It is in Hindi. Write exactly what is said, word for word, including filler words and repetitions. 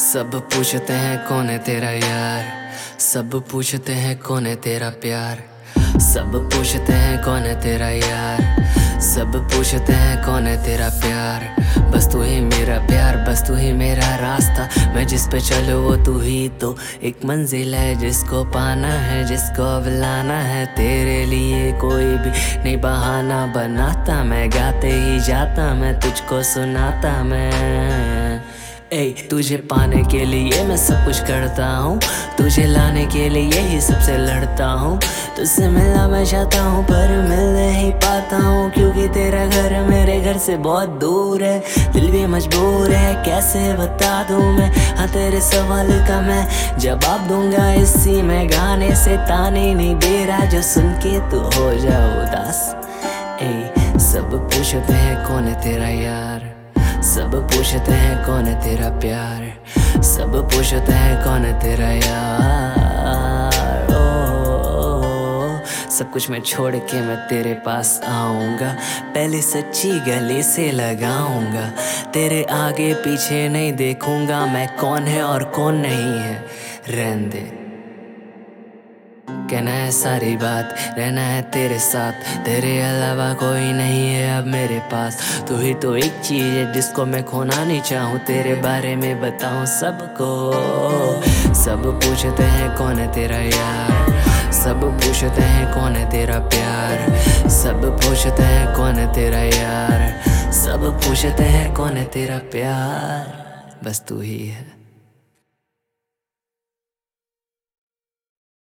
सब पूछते हैं कौन है तेरा यार, सब पूछते हैं कौन है तेरा प्यार। सब पूछते हैं कौन है तेरा यार, सब पूछते हैं कौन है तेरा प्यार। बस तू ही मेरा प्यार, बस तू ही मेरा रास्ता। मैं जिस पे चलूं वो तू ही तो एक मंजिल है जिसको पाना है, जिसको अब लाना है। तेरे लिए कोई भी नहीं बहाना बनाता, मैं गाते ही जाता, मैं तुझको सुनाता। मैं ए तुझे पाने के लिए मैं सब कुछ करता हूँ, तुझे लाने के लिए ही सबसे लड़ता हूँ। तुझसे मिलना मैं चाहता हूँ पर मिल नहीं पाता हूँ, क्योंकि तेरा घर मेरे घर से बहुत दूर है। दिल भी मजबूर है, कैसे बता दूँ मैं। हाँ तेरे सवाल का मैं जवाब दूंगा इसी में गाने से। ताने नहीं दे रहा जो सुन के तू हो जा उदास। ए सब पूछते हैं कौन है तेरा यार, सब पूछते हैं कौन है तेरा प्यार। सब पूछते हैं कौन है तेरा यार। ओ, ओ, ओ, सब कुछ मैं छोड़ के मैं तेरे पास आऊंगा, पहले सच्ची गले से लगाऊंगा। तेरे आगे पीछे नहीं देखूंगा मैं, कौन है और कौन नहीं है। रहने दे कहना है सारी बात, रहना है तेरे साथ। तेरे अलावा कोई नहीं है अब मेरे पास। तू ही तो एक चीज है जिसको मैं खोना नहीं चाहूँ, तेरे बारे में बताऊँ सबको। सब पूछते हैं कौन है तेरा यार, सब पूछते हैं कौन है तेरा प्यार। सब पूछते हैं कौन है तेरा यार, सब पूछते हैं कौन है तेरा प्यार। बस तू ही है।